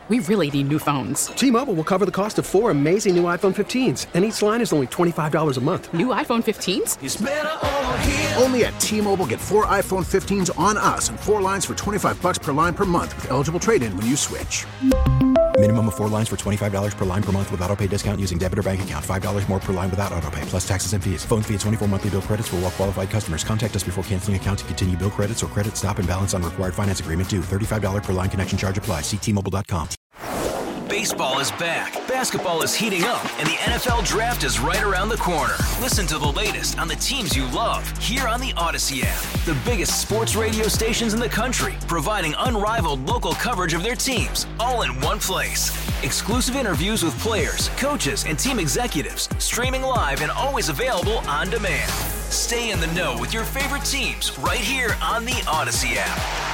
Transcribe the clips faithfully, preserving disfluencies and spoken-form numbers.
We really need new phones. T-Mobile will cover the cost of four amazing new iPhone fifteens, and each line is only twenty-five dollars a month. New iPhone fifteens? It's better over here. Only at T-Mobile, get four iPhone fifteens on us and four lines for twenty-five dollars per line per month with eligible trade-in when you switch. Minimum of four lines for twenty-five dollars per line per month with autopay discount using debit or bank account. five dollars more per line without autopay, plus taxes and fees. Phone fee at twenty-four monthly bill credits for well-qualified customers. Contact us before canceling account to continue bill credits or credit stop and balance on required finance agreement due. thirty-five dollars per line connection charge applies. See T Mobile dot com. Baseball is back, basketball is heating up, and the N F L Draft is right around the corner. Listen to the latest on the teams you love here on the Odyssey app. The biggest sports radio stations in the country, providing unrivaled local coverage of their teams, all in one place. Exclusive interviews with players, coaches, and team executives, streaming live and always available on demand. Stay in the know with your favorite teams right here on the Odyssey app.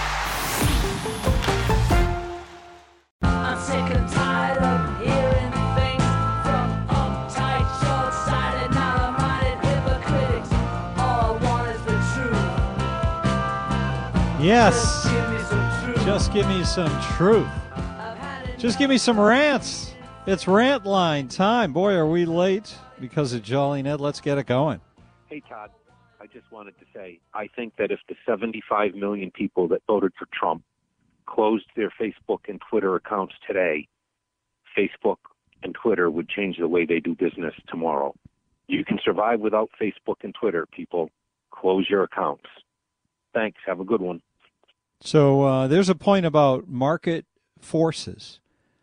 I'm sick and tired of hearing things from uptight, short-sighted, narrow-minded hypocritics. All I want is the truth. Yes. Just give me some truth. Just give me some truth. Just give me some rants. It's rant line time. Boy, are we late because of Jolly Ned. Let's get it going. Hey, Todd, I just wanted to say, I think that if the seventy-five million people that voted for Trump closed their Facebook and Twitter accounts today, Facebook and Twitter would change the way they do business tomorrow. You can survive without Facebook and Twitter, people. Close your accounts. Thanks. Have a good one. So uh, there's a point about market forces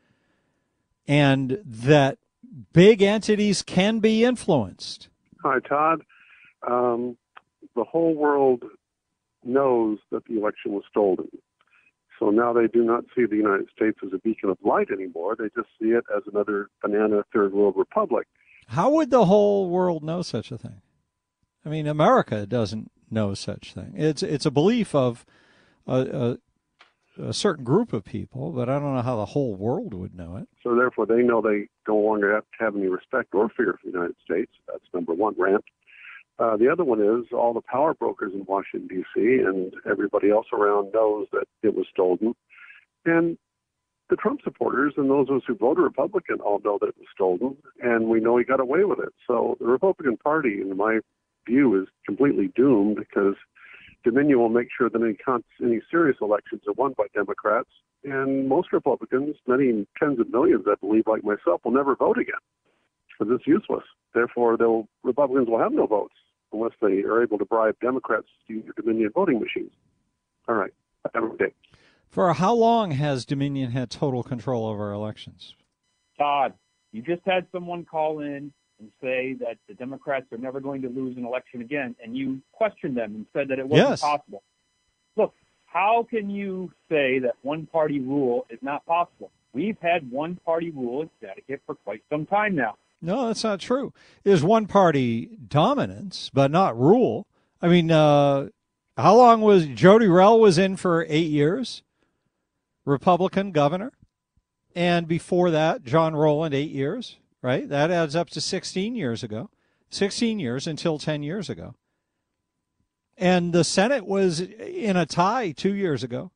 and that big entities can be influenced. Hi, Todd. Um, the whole world knows that the election was stolen. So now they do not see the United States as a beacon of light anymore. They just see it as another banana third world republic. How would the whole world know such a thing? I mean, America doesn't know such thing. It's it's a belief of a, a, a certain group of people, but I don't know how the whole world would know it. So therefore, they know they no longer have to have any respect or fear for the United States. That's number one rant. Uh, the other one is all the power brokers in Washington, D C, and everybody else around knows that it was stolen. And the Trump supporters and those of us who voted Republican all know that it was stolen, and we know he got away with it. So the Republican Party, in my view, is completely doomed because Dominion will make sure that any, con- any serious elections are won by Democrats, and most Republicans, many tens of millions, I believe, like myself, will never vote again because it's useless. Therefore, they'll, Republicans will have no votes unless they are able to bribe Democrats to use their Dominion voting machines. All right. Have a good day. For how long has Dominion had total control over our elections? Todd, you just had someone call in and say that the Democrats are never going to lose an election again, and you questioned them and said that it wasn't yes. possible. Look, how can you say that one-party rule is not possible? We've had one-party rule in Connecticut for quite some time now. No, that's not true. There's one-party dominance, but not rule. I mean, uh, how long was Jody Rell was in for eight years, Republican governor, and before that, John Rowland, eight years, right? That adds up to sixteen years ago, sixteen years until ten years ago. And the Senate was in a tie two years ago.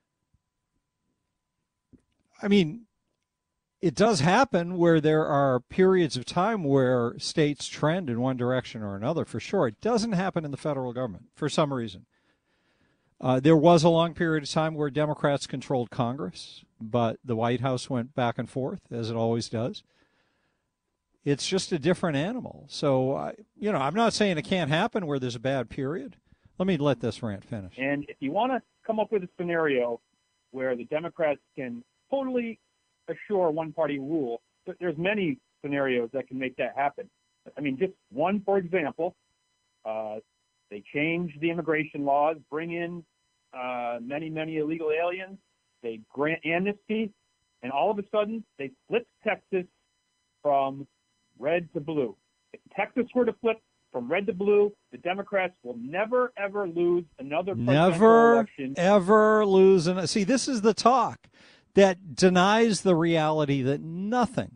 I mean, it does happen where there are periods of time where states trend in one direction or another, for sure. It doesn't happen in the federal government for some reason. Uh, there was a long period of time where Democrats controlled Congress, but the White House went back and forth, as it always does. It's just a different animal. So, I, you know, I'm not saying it can't happen where there's a bad period. Let me let this rant finish. And if you want to come up with a scenario where the Democrats can totally assure one-party rule, there's many scenarios that can make that happen. I mean, just one, for example, uh, they change the immigration laws, bring in uh, many, many illegal aliens, they grant amnesty, and all of a sudden they flip Texas from red to blue. If Texas were to flip from red to blue, the Democrats will never, ever lose another presidential never, election. Never, ever lose. An, see, this is the talk that denies the reality that nothing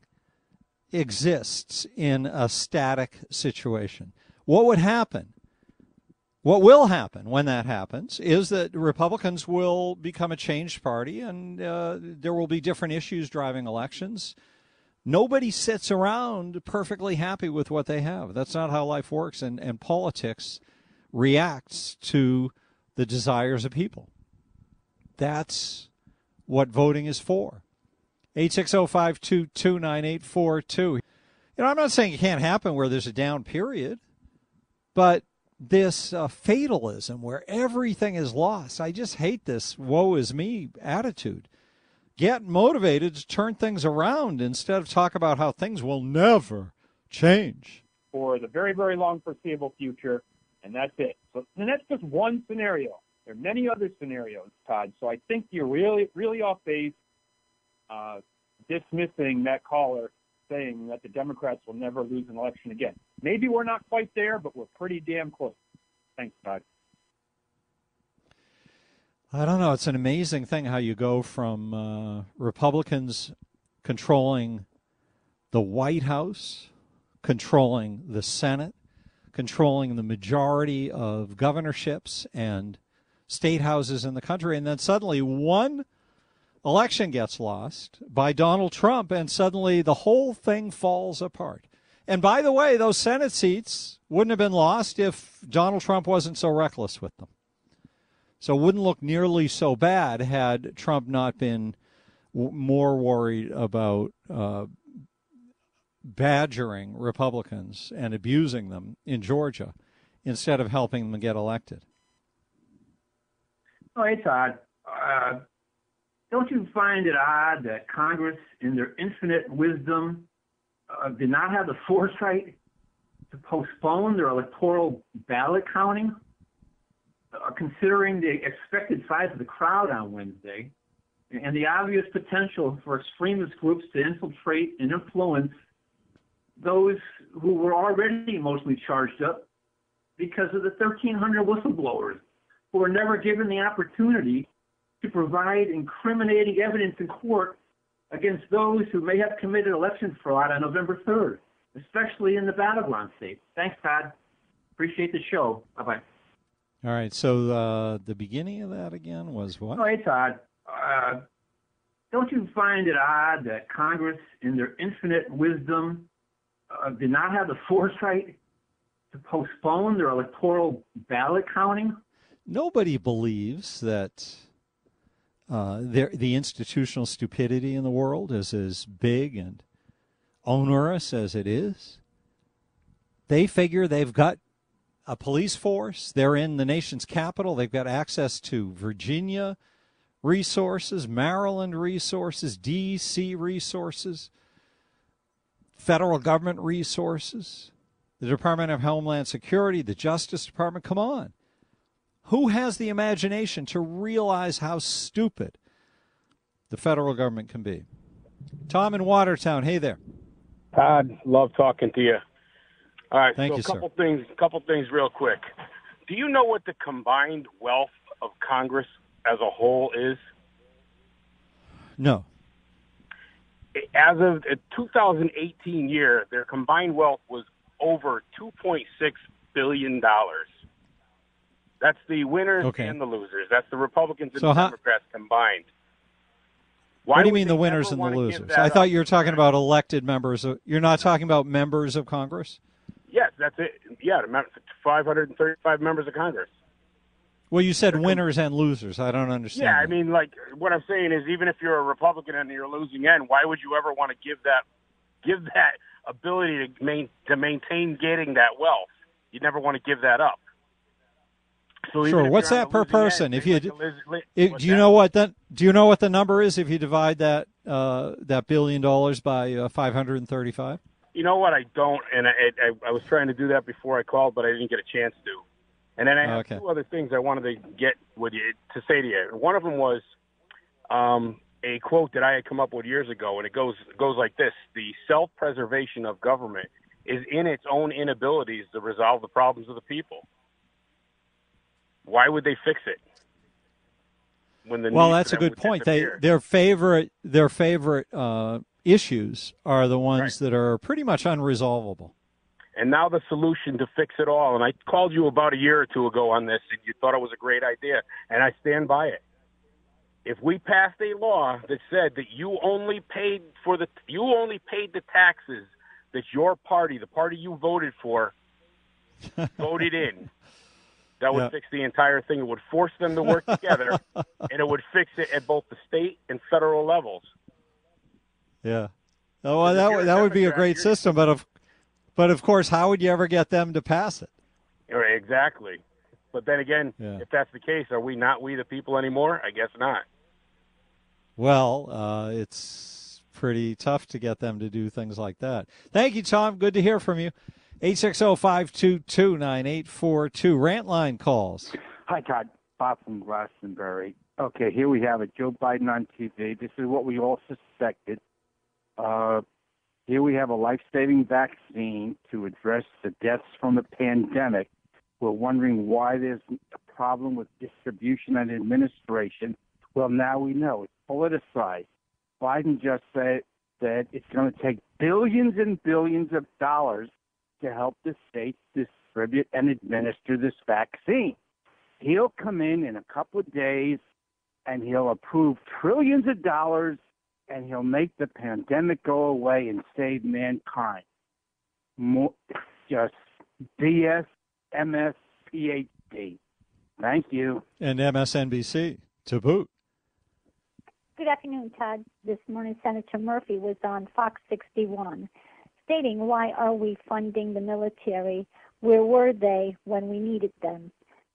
exists in a static situation. What would happen? What will happen when that happens is that Republicans will become a changed party, and uh, there will be different issues driving elections. Nobody sits around perfectly happy with what they have. That's not how life works, and, and politics reacts to the desires of people. That's what voting is for. eight six zero, five two two, nine eight four two. You know, I'm not saying it can't happen where there's a down period, but this uh, fatalism where everything is lost, I just hate this woe is me attitude. Get motivated to turn things around instead of talk about how things will never change. For the very, very long foreseeable future, and that's it. So, and that's just one scenario. There are many other scenarios, Todd. So I think you're really, really off base uh, dismissing that caller saying that the Democrats will never lose an election again. Maybe we're not quite there, but we're pretty damn close. Thanks, Todd. I don't know. It's an amazing thing how you go from uh, Republicans controlling the White House, controlling the Senate, controlling the majority of governorships and state houses in the country, and then suddenly one election gets lost by Donald Trump, and suddenly the whole thing falls apart. And by the way, those Senate seats wouldn't have been lost if Donald Trump wasn't so reckless with them. So it wouldn't look nearly so bad had Trump not been w- more worried about uh, badgering Republicans and abusing them in Georgia instead of helping them get elected. Oh, hey, Todd. Uh, don't you find it odd that Congress, in their infinite wisdom, uh, did not have the foresight to postpone their electoral ballot counting, uh, considering the expected size of the crowd on Wednesday and the obvious potential for extremist groups to infiltrate and influence those who were already mostly charged up because of the thirteen hundred whistleblowers who were never given the opportunity to provide incriminating evidence in court against those who may have committed election fraud on November third, especially in the battleground states. Thanks, Todd. Appreciate the show. Bye-bye. All right, so uh, the beginning of that again was what? Oh, hey, Todd. Uh, don't you find it odd that Congress, in their infinite wisdom, uh, did not have the foresight to postpone their electoral ballot counting? Nobody believes that uh, the institutional stupidity in the world is as big and onerous as it is. They figure they've got a police force. They're in the nation's capital. They've got access to Virginia resources, Maryland resources, D C resources, federal government resources, the Department of Homeland Security, the Justice Department. Come on. Who has the imagination to realize how stupid the federal government can be? Tom in Watertown, hey there. Todd, love talking to you. All right, Thank so you, a couple sir. things, couple things real quick. Do you know what the combined wealth of Congress as a whole is? No. As of the two thousand eighteen year, their combined wealth was over two point six billion dollars. That's the winners Okay. and the losers. That's the Republicans and So the how- Democrats combined. Why what do you would mean they the winners ever and the wanna give losers? that I thought up? you were talking about elected members. Of, you're not talking about members of Congress? Yes, that's it. Yeah, five hundred thirty-five members of Congress. Well, you said winners and losers. I don't understand. Yeah, I that. mean, like, what I'm saying is, even if you're a Republican and you're losing end, why would you ever want to give that, give that ability to main, to maintain getting that wealth? You'd never want to give that up. So even Sure. if What's you're on that the per losing person? end, If things you like the Liz- Liz- If, what's do you that? know what that? Do you know what the number is if you divide that uh, that billion dollars by uh, five hundred and thirty-five? You know what? I don't, and I, I, I was trying to do that before I called, but I didn't get a chance to. And then I have Okay. two other things I wanted to get with you to say to you. One of them was um, a quote that I had come up with years ago, and it goes it goes like this: "The self-preservation of government is in its own inabilities to resolve the problems of the people." Why would they fix it? When the Well, need that's for a them good would point. They disappear? their favorite their favorite uh, issues are the ones that are pretty much unresolvable. And now the solution to fix it all, and I called you about a year or two ago on this, and you thought it was a great idea, and I stand by it. If we passed a law that said that you only paid for the you only paid the taxes that your party, the party you voted for, voted in, that would Yeah. fix the entire thing. It would force them to work together, and it would fix it at both the state and federal levels. Yeah. Oh, well, that would that would be a great system, but of but of course, how would you ever get them to pass it? Right, exactly. But then again, Yeah. if that's the case, are we not we the people anymore? I guess not. Well, uh, it's pretty tough to get them to do things like that. Thank you, Tom. Good to hear from you. eight six zero, five two two, nine eight four two. Rant line calls. Hi, Todd. Bob from Glastonbury. Okay, here we have it. Joe Biden on T V. This is what we all suspected. Uh, here we have a life-saving vaccine to address the deaths from the pandemic. We're wondering why there's a problem with distribution and administration. Well, now we know. It's politicized. Biden just said that it's going to take billions and billions of dollars to help the states distribute and administer this vaccine. He'll come in in a couple of days, and he'll approve trillions of dollars, and he'll make the pandemic go away and save mankind. More, just B S, M S, P H D. Thank you. And M S N B C to boot. Good afternoon, Todd. This morning, Senator Murphy was on Fox sixty-one stating, why are we funding the military? Where were they when we needed them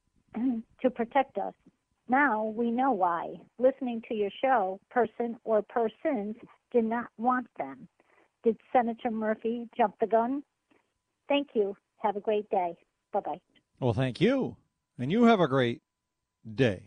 to protect us? Now we know why. Listening to your show, person or persons did not want them. Did Senator Murphy jump the gun? Thank you. Have a great day. Bye-bye. Well, thank you. And you have a great day.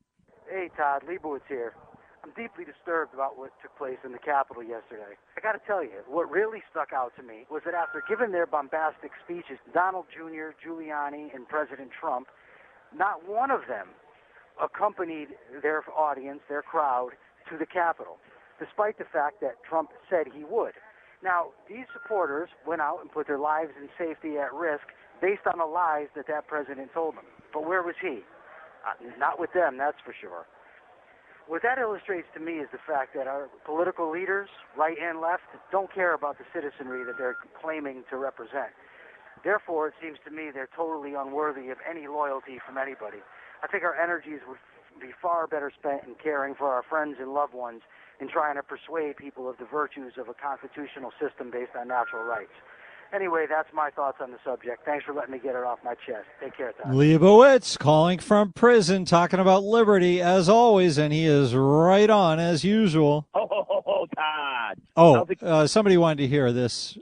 Hey, Todd. Leibowitz here. I'm deeply disturbed about what took place in the Capitol yesterday. I got to tell you, what really stuck out to me was that after giving their bombastic speeches, Donald Junior, Giuliani, and President Trump, not one of them accompanied their audience, their crowd, to the Capitol, despite the fact that Trump said he would. Now, these supporters went out and put their lives and safety at risk based on the lies that that president told them. But where was he? Uh, not with them, that's for sure. What that illustrates to me is the fact that our political leaders, right and left, don't care about the citizenry that they're claiming to represent. Therefore, it seems to me they're totally unworthy of any loyalty from anybody. I think our energies would be far better spent in caring for our friends and loved ones and trying to persuade people of the virtues of a constitutional system based on natural rights. Anyway, that's my thoughts on the subject. Thanks for letting me get it off my chest. Take care, Todd. Leibowitz calling from prison, talking about liberty as always, and he is right on as usual. Ho, ho, ho, ho, Todd. Oh, uh, somebody wanted to hear this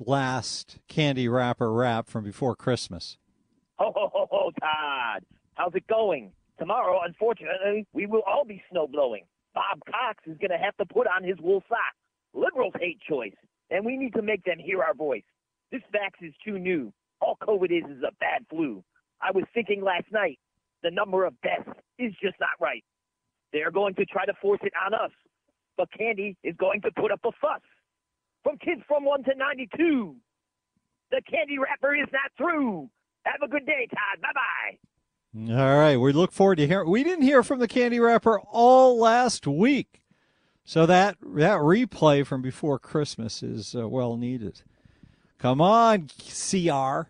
last candy wrapper rap from before Christmas. Ho, ho, ho, ho, Todd. How's it going? Tomorrow, unfortunately, we will all be snow blowing. Bob Cox is going to have to put on his wool socks. Liberals hate choice, and we need to make them hear our voice. This vax is too new. All COVID is is a bad flu. I was thinking last night, the number of deaths is just not right. They're going to try to force it on us, but Candy is going to put up a fuss. From kids from one to ninety-two, the candy wrapper is not through. Have a good day, Todd. Bye-bye. All right, we look forward to hearing. We didn't hear from the candy wrapper all last week, so that that replay from before Christmas is uh, well needed. Come on, C R.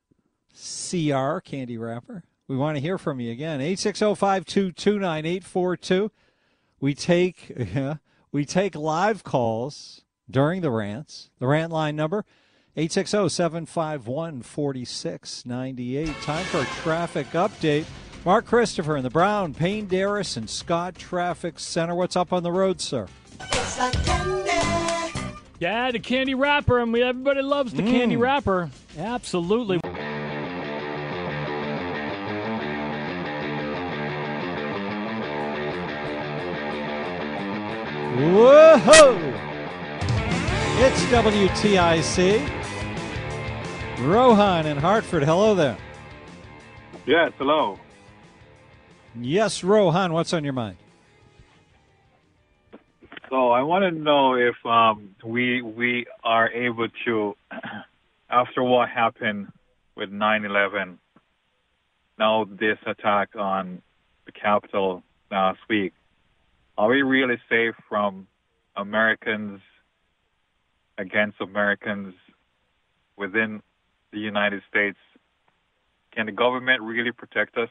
C R, candy wrapper. We want to hear from you again. eight six zero, five two two, nine eight four two. We take yeah, we take live calls during the rants. The rant line number, eight six zero, seven five one, four six nine eight. Time for a traffic update. Mark Christopher in the Brown, Payne Darris, and Scott Traffic Center. What's up on the road, sir? It's like candy. Yeah, the candy wrapper, and we, everybody loves the mm. candy wrapper. Absolutely. Whoa! It's W T I C. Rohan in Hartford. Hello there. Yes, hello. Yes, Rohan, what's on your mind? So I want to know if um, we we are able to after what happened with nine eleven, now this attack on the Capitol last week, are we really safe from Americans against Americans within the United States? Can the government really protect us?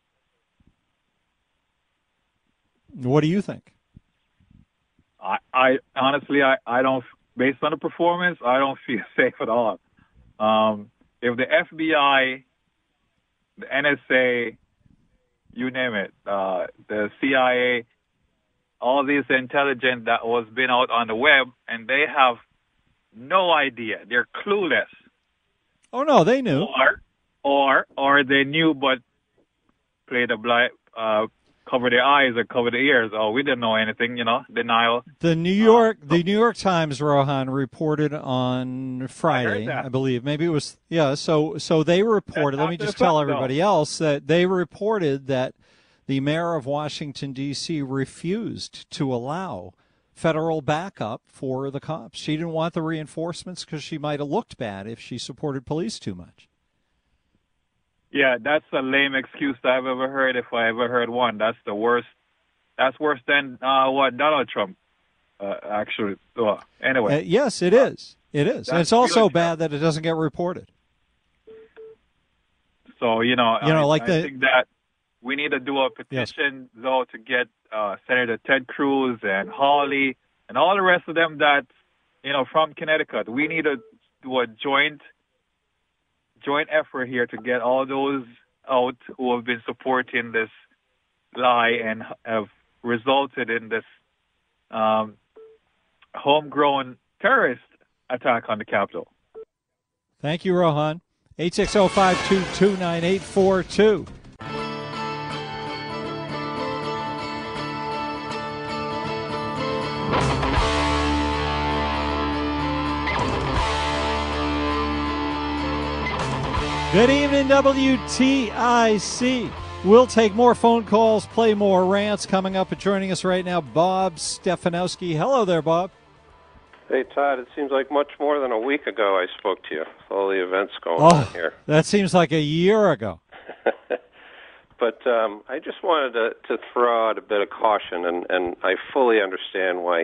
What do you think? I, I honestly, I, I don't, based on the performance, I don't feel safe at all. Um, if the F B I, the N S A, you name it, uh, the C I A, all this intelligence that was been out on the web, and they have no idea. They're clueless. Oh, no, they knew. Or, or, or they knew but played a blind, uh, cover their eyes or cover their ears. Oh, we didn't know anything, you know, denial. The New York, the New York Times, Rohan, reported on Friday, I, I believe. Maybe it was, yeah. So, so they reported. Let me just tell everybody else that they reported that the mayor of Washington D C refused to allow federal backup for the cops. She didn't want the reinforcements because she might have looked bad if she supported police too much. Yeah, that's a lame excuse I've ever heard, if I ever heard one. That's the worst. That's worse than uh, what Donald Trump uh, actually. Well, anyway. Uh, yes, it is. It is. And it's also really bad that it doesn't get reported. So, you know, you know I, like I the, think that we need to do a petition, yes. though, to get uh, Senator Ted Cruz and Hawley and all the rest of them that, you know, from Connecticut. We need to do a joint joint effort here to get all those out who have been supporting this lie and have resulted in this um, homegrown terrorist attack on the Capitol. Thank you, Rohan. eight six zero, five two two, nine eight four two. Good evening, W T I C. We'll take more phone calls, play more rants. Coming up and joining us right now, Bob Stefanowski. Hello there, Bob. Hey, Todd. It seems like much more than a week ago I spoke to you with all the events going oh, on here. That seems like a year ago. But um, I just wanted to, to throw out a bit of caution, and, and I fully understand why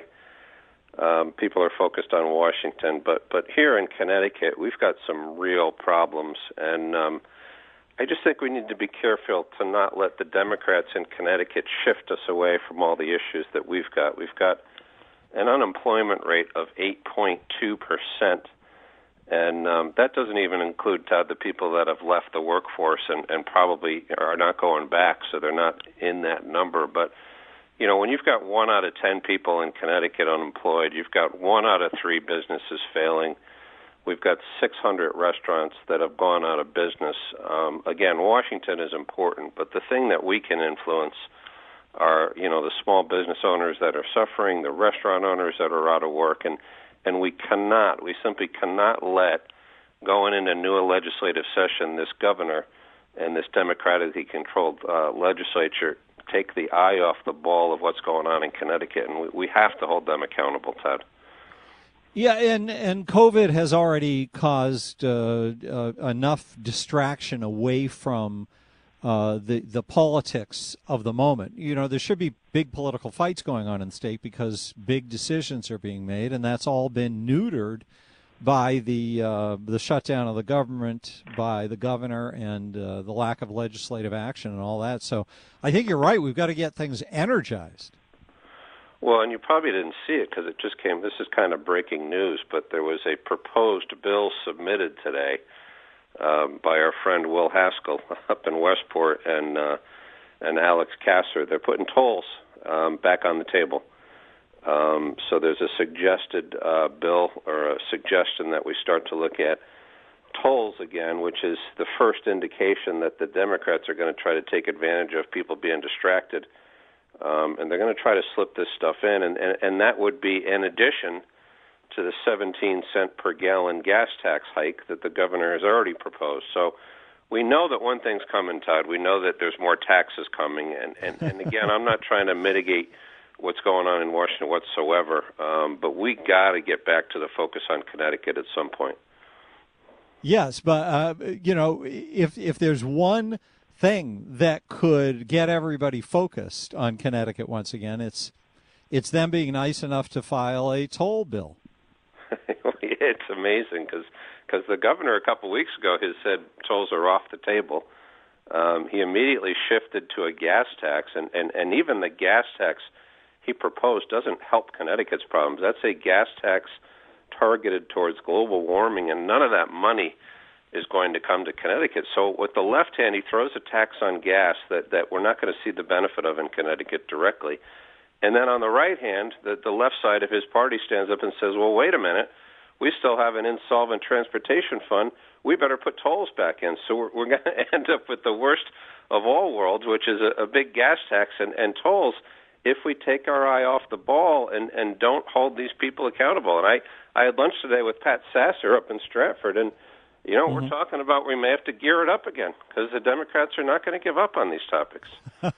Um, people are focused on Washington, but but here in Connecticut, we've got some real problems, and um, I just think we need to be careful to not let the Democrats in Connecticut shift us away from all the issues that we've got. We've got an unemployment rate of eight point two percent, and um, that doesn't even include, Todd, the people that have left the workforce and, and probably are not going back, so they're not in that number, but you know, when you've got one out of ten people in Connecticut unemployed, you've got one out of three businesses failing. We've got six hundred restaurants that have gone out of business. Um, again, Washington is important, but the thing that we can influence are, you know, the small business owners that are suffering, the restaurant owners that are out of work, and, and we cannot, we simply cannot let, going into a new legislative session, this governor and this democratically controlled uh, legislature take the eye off the ball of what's going on in Connecticut, and we, we have to hold them accountable, Ted. Yeah, and, and COVID has already caused uh, uh, enough distraction away from uh, the the politics of the moment. You know, there should be big political fights going on in the state because big decisions are being made, and that's all been neutered by the uh, the shutdown of the government, by the governor, and uh, the lack of legislative action and all that. So I think you're right. We've got to get things energized. Well, and you probably didn't see it because it just came. This is kind of breaking news, but there was a proposed bill submitted today um, by our friend Will Haskell up in Westport and uh, and Alex Kasser. They're putting tolls um, back on the table. Um, so there's a suggested uh, bill or a suggestion that we start to look at tolls again, which is the first indication that the Democrats are going to try to take advantage of people being distracted. Um, and they're going to try to slip this stuff in. And, and, and that would be in addition to the seventeen cent per gallon gas tax hike that the governor has already proposed. So we know that one thing's coming, Todd. We know that there's more taxes coming. And, and, and again, I'm not trying to mitigate what's going on in Washington whatsoever, um, but we got to get back to the focus on Connecticut at some point. Yes, but uh, you know, if if there's one thing that could get everybody focused on Connecticut once again, it's it's them being nice enough to file a toll bill. It's amazing because the governor a couple weeks ago has said tolls are off the table. Um, he immediately shifted to a gas tax, and, and, and even the gas tax he proposed doesn't help Connecticut's problems. That's a gas tax targeted towards global warming, and none of that money is going to come to Connecticut. So with the left hand, he throws a tax on gas that, that we're not going to see the benefit of in Connecticut directly. And then on the right hand, the, the left side of his party stands up and says, well, wait a minute, we still have an insolvent transportation fund. We better put tolls back in. So we're, we're going to end up with the worst of all worlds, which is a, a big gas tax and, and tolls, if we take our eye off the ball and, and don't hold these people accountable. And I, I had lunch today with Pat Sasser up in Stratford, and, you know, mm-hmm. we're talking about we may have to gear it up again because the Democrats are not going to give up on these topics.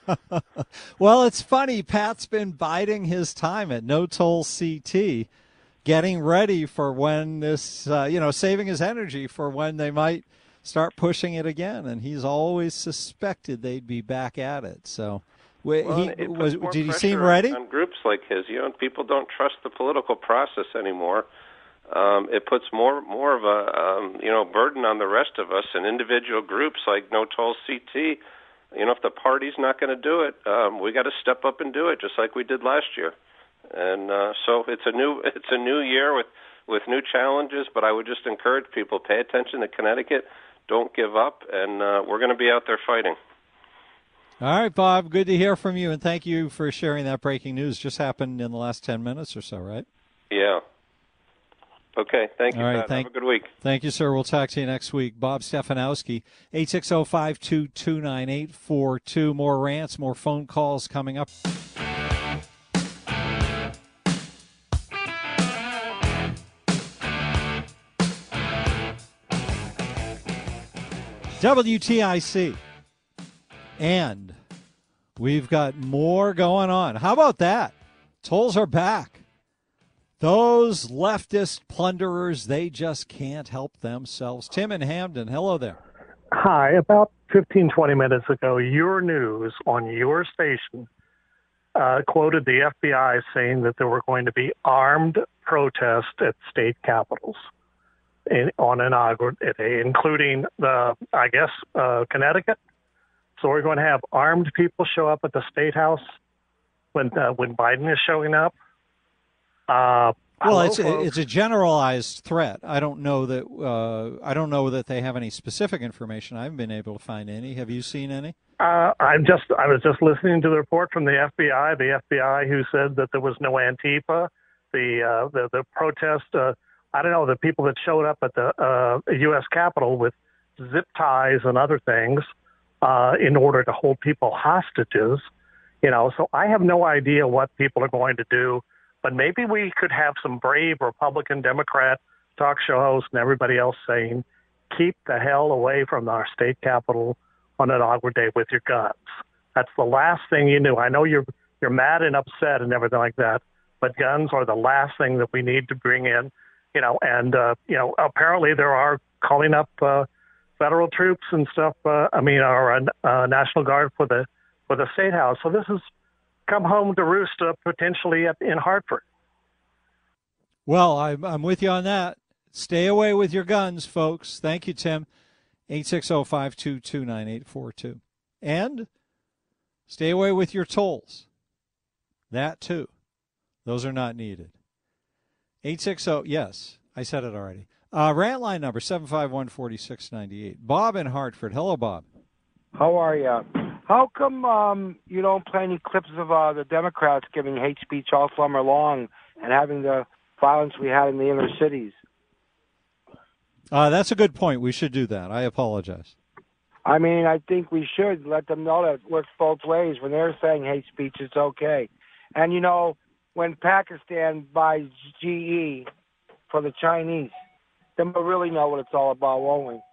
Well, it's funny. Pat's been biding his time at No Toll C T, getting ready for when this, uh, you know, saving his energy for when they might start pushing it again. And he's always suspected they'd be back at it. So well, he was. Did he seem on, ready? On groups like his, you know, people don't trust the political process anymore. Um, it puts more more of a um, you know burden on the rest of us and individual groups like No Toll C T. You know, if the party's not going to do it, um, we got to step up and do it, just like we did last year. And uh, so it's a new it's a new year with, with new challenges. But I would just encourage people, pay attention to Connecticut, don't give up, and uh, we're going to be out there fighting. All right, Bob. Good to hear from you, and thank you for sharing that breaking news. Just happened in the last ten minutes or so, right? Yeah. Okay, thank you, All right, Pat. thank, Have a good week. Thank you, sir. We'll talk to you next week. Bob Stefanowski, eight six zero, five two two, nine eight four two. More rants, more phone calls coming up. W T I C. And we've got more going on. How about that? Tolls are back. Those leftist plunderers, they just can't help themselves. Tim in Hamden, hello there. Hi. About fifteen, twenty minutes ago, your news on your station uh, quoted the F B I saying that there were going to be armed protests at state capitals in, on inauguration day, including, the, I guess, uh, Connecticut. So we're going to have armed people show up at the State House when uh, when Biden is showing up. Uh, well, it's a, it's a generalized threat. I don't know that uh, I don't know that they have any specific information. I haven't been able to find any. Have you seen any? Uh, I'm just I was just listening to the report from the F B I. The F B I who said that there was no Antifa. The uh, the the protest. Uh, I don't know the people that showed up at the uh, U S Capitol with zip ties and other things uh, in order to hold people hostages. You know, so I have no idea what people are going to do. But maybe we could have some brave Republican, Democrat talk show hosts and everybody else saying, keep the hell away from our state capitol on inaugural day with your guns. That's the last thing you knew. I know you're you're mad and upset and everything like that, but guns are the last thing that we need to bring in. You know, and, uh, you know, apparently there are calling up uh, federal troops and stuff, uh, I mean, our uh, National Guard for the for the State House. So this is come home to roost uh, potentially at, in Hartford. Well, I'm, I'm with you on that. Stay away with your guns, folks. Thank you, Tim. eight six zero, five two two, nine eight four two. And stay away with your tolls. That, too. Those are not needed. eight six zero, yes, I said it already. Uh, rant line number, seven five one, four six nine eight. Bob in Hartford. Hello, Bob. How are you? How come um, you don't play any clips of uh, the Democrats giving hate speech all summer long and having the violence we had in the inner cities? Uh, that's a good point. We should do that. I apologize. I mean, I think we should let them know that it works both ways. When they're saying hate speech, it's okay. And, you know, when Pakistan buys G E for the Chinese, then we'll really know what it's all about, won't we?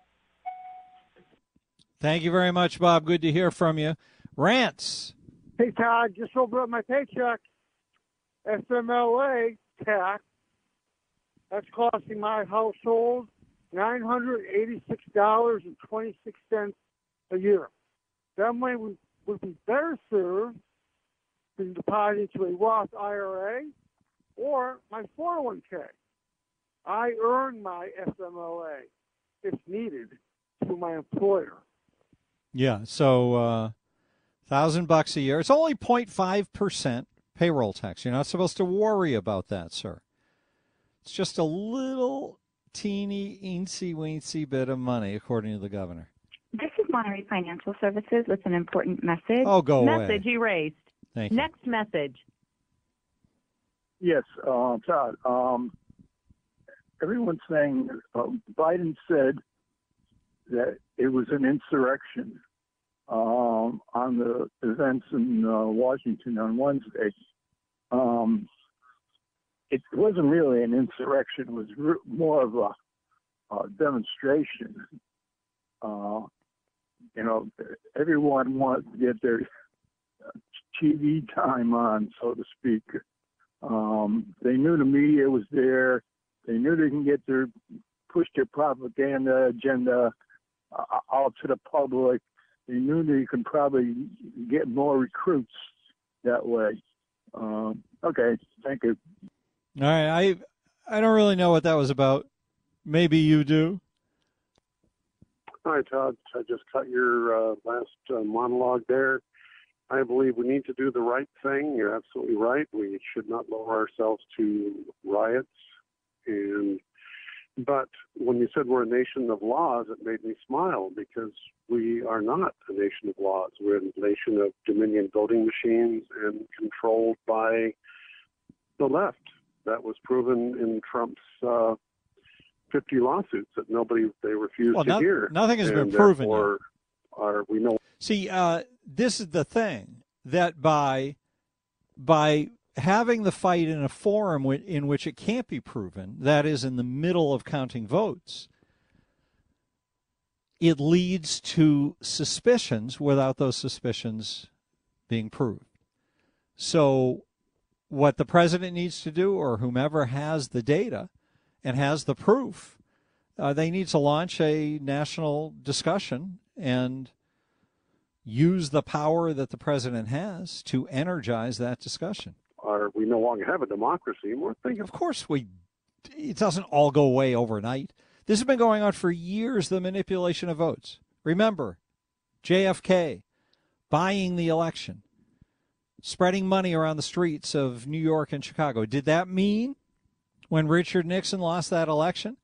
Thank you very much, Bob. Good to hear from you. Rants. Hey, Todd, just over at my paycheck, F M L A tax, that's costing my household nine hundred eighty-six dollars and twenty-six cents a year. That money would, would be better served being deposited into a Roth I R A or my four oh one k. I earn my F M L A if needed through my employer. Yeah, so uh, thousand bucks a year. It's only zero point five percent payroll tax. You're not supposed to worry about that, sir. It's just a little teeny, eensy-weensy bit of money, according to the governor. This is Monterey Financial Services with an important message. Oh, go away. Message erased. Thank you. Next message. Yes, uh, Todd. Um, everyone's saying uh, Biden said that it was an insurrection um, on the events in uh, Washington on Wednesday. Um, it wasn't really an insurrection. It was re- more of a, a demonstration. Uh, you know, everyone wanted to get their T V time on, so to speak. Um, they knew the media was there. They knew they can get their push their propaganda agenda uh, out to the public. They knew they could probably get more recruits that way. Um, okay, thank you. All right, I I don't really know what that was about. Maybe you do. Hi, Todd. I just cut your uh, last uh, monologue there. I believe we need to do the right thing. You're absolutely right. We should not lower ourselves to riots. And but when you said we're a nation of laws, it made me smile because we are not a nation of laws. We're a nation of Dominion voting machines and controlled by the left. That was proven in Trump's uh, fifty lawsuits that nobody they refused well, to not, hear. Nothing has and been proven yet. Are, we know. See, uh, this is the thing, that by by having the fight in a forum in which it can't be proven, that is in the middle of counting votes, it leads to suspicions without those suspicions being proved. So what the president needs to do, or whomever has the data and has the proof, uh, they need to launch a national discussion and use the power that the president has to energize that discussion. Are we no longer have a democracy? We're thinking. Of course we. It doesn't all go away overnight. This has been going on for years, the manipulation of votes. Remember, J F K buying the election, spreading money around the streets of New York and Chicago. Did that mean when Richard Nixon lost that election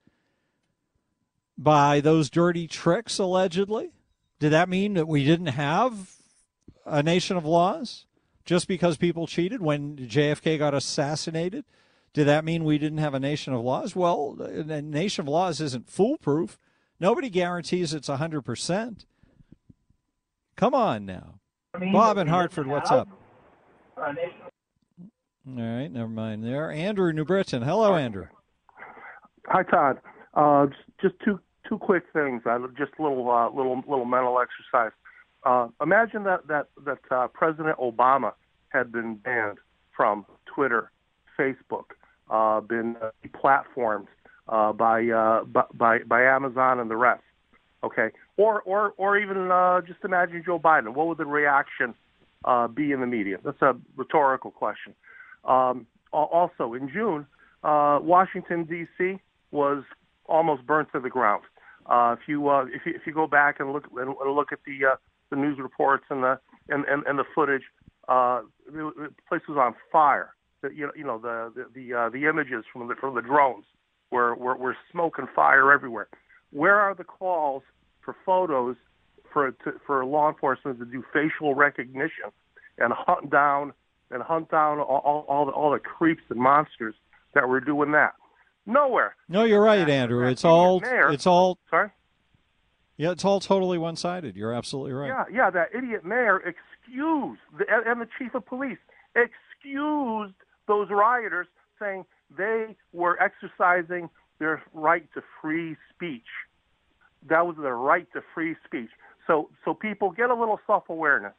by those dirty tricks, allegedly? Did that mean that we didn't have a nation of laws just because people cheated when J F K got assassinated? Did that mean we didn't have a nation of laws? Well, a nation of laws isn't foolproof. Nobody guarantees it's one hundred percent. Come on now. I mean, Bob in Hartford, what's up? A nation. All right, never mind there. Andrew, New Britain. Hello, Andrew. Hi, Todd. Uh, just, just two two quick things. Uh, just a little uh, little little mental exercise. Uh, imagine that that that uh, President Obama had been banned from Twitter, Facebook, uh, been uh, platformed uh, by, uh, by by Amazon and the rest. Okay, or or or even uh, just imagine Joe Biden. What would the reaction uh, be in the media? That's a rhetorical question. Um, also, in June, uh, Washington D C was almost burnt to the ground. Uh, if you uh, if you if you go back and look and look at the uh, the news reports and the and, and, and the footage, uh, the, the place was on fire. The, you know you know the the the, uh, the images from the from the drones were, were were smoke and fire everywhere. Where are the calls for photos for to, for law enforcement to do facial recognition and hunt down and hunt down all all, all the all the creeps and monsters that were doing that? Nowhere. No, you're right, Andrew. It's all. Mayor, it's all. Sorry. Yeah, it's all totally one-sided. You're absolutely right. Yeah, yeah. That idiot mayor excused the, and the chief of police excused those rioters, saying they were exercising their right to free speech. That was their right to free speech. So, so people get a little self-awareness.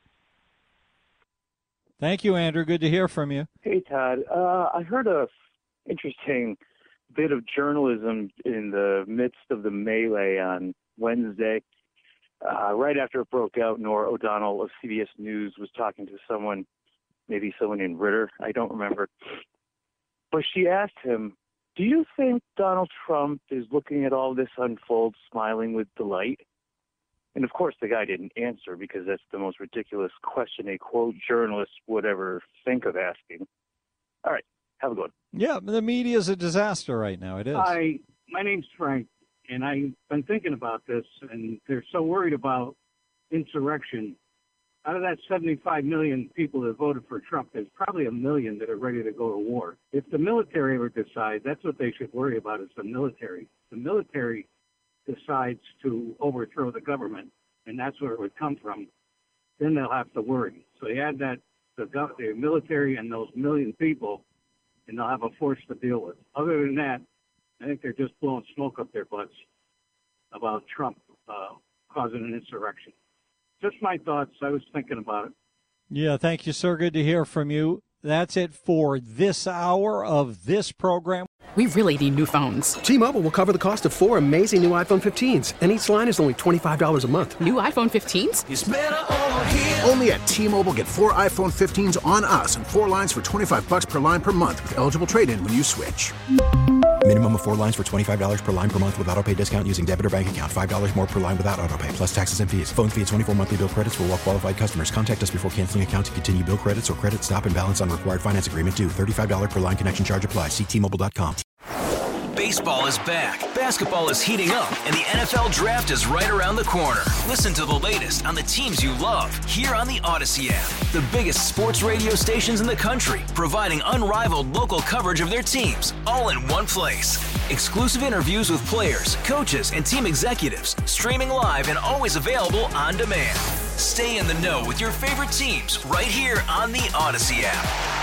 Thank you, Andrew. Good to hear from you. Hey, Todd. Uh, I heard a f- interesting bit of journalism in the midst of the melee on Wednesday. Uh, right after it broke out, Nora O'Donnell of C B S News was talking to someone, maybe someone named Ritter, I don't remember. But she asked him, do you think Donald Trump is looking at all this unfold smiling with delight? And of course the guy didn't answer, because that's the most ridiculous question a quote journalist would ever think of asking. All right, have a good one. Yeah, the media is a disaster right now. It is. Hi, my name's Frank, and I've been thinking about this, and they're so worried about insurrection. Out of that seventy-five million people that voted for Trump, there's probably a million that are ready to go to war. If the military ever decides, that's what they should worry about, is the military. The military decides to overthrow the government, and that's where it would come from, then they'll have to worry. So you add that, the, the military and those million people, and they'll have a force to deal with. Other than that, I think they're just blowing smoke up their butts about Trump uh, causing an insurrection. Just my thoughts. I was thinking about it. Yeah, thank you, sir. Good to hear from you. That's it for this hour of this program. We really need new phones. T-Mobile will cover the cost of four amazing new iPhone fifteens, and each line is only twenty-five dollars a month. New iPhone fifteens? It's better over here. Only at T-Mobile, get four iPhone fifteens on us and four lines for twenty-five dollars per line per month with eligible trade-in when you switch. Minimum of four lines for twenty-five dollars per line per month with autopay discount using debit or bank account. five dollars more per line without autopay, plus taxes and fees. Phone fee at twenty-four monthly bill credits for well-qualified customers. Contact us before canceling account to continue bill credits or credit stop and balance on required finance agreement due. thirty-five dollars per line connection charge applies. See T Mobile dot com. Baseball is back, basketball is heating up, and the N F L Draft is right around the corner. Listen to the latest on the teams you love here on the Odyssey app. The biggest sports radio stations in the country, providing unrivaled local coverage of their teams, all in one place. Exclusive interviews with players, coaches, and team executives, streaming live and always available on demand. Stay in the know with your favorite teams right here on the Odyssey app.